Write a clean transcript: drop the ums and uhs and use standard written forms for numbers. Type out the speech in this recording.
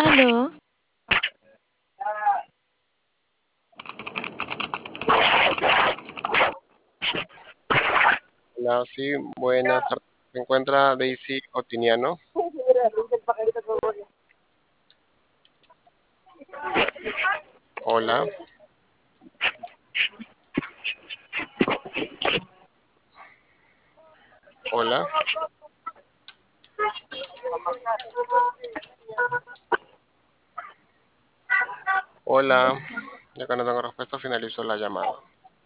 Aló, Hola, sí, buenas tardes. Se encuentra Daisy Otiniano. Hola, hola, hola. Ya que no tengo respuesta, finalizo la llamada.